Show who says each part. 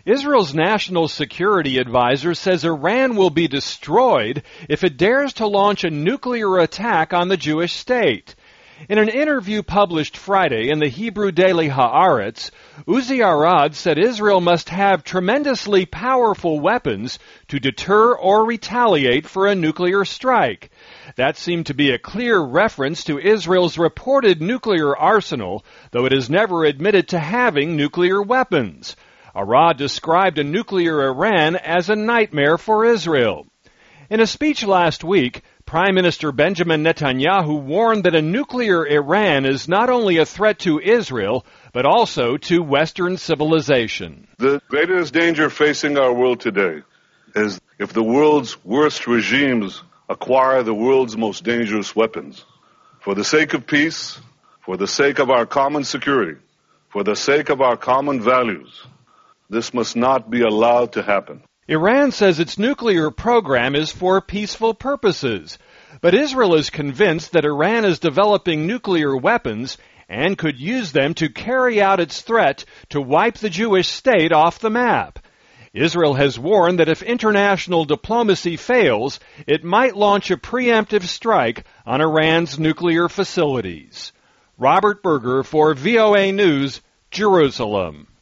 Speaker 1: Israel's national security advisor says Iran will be destroyed if it dares to launch a nuclear attack on the Jewish state. In an interview published Friday in the Hebrew daily Haaretz, Uzi Arad said Israel must have tremendously powerful weapons to deter or retaliate for a nuclear strike. That seemed to be a clear reference to Israel's reported nuclear arsenal, though it has never admitted to having nuclear weapons. Arad described a nuclear Iran as a nightmare for Israel. In a speech last week, Prime Minister Benjamin Netanyahu warned that a nuclear Iran is not only a threat to Israel, but also to Western civilization.
Speaker 2: The greatest danger facing our world today is if the world's worst regimes acquire the world's most dangerous weapons. For the sake of peace, for the sake of our common security, for the sake of our common values, this must not be allowed to happen.
Speaker 1: Iran says its nuclear program is for peaceful purposes, but Israel is convinced that Iran is developing nuclear weapons and could use them to carry out its threat to wipe the Jewish state off the map. Israel has warned that if international diplomacy fails, it might launch a preemptive strike on Iran's nuclear facilities. Robert Berger for VOA News, Jerusalem.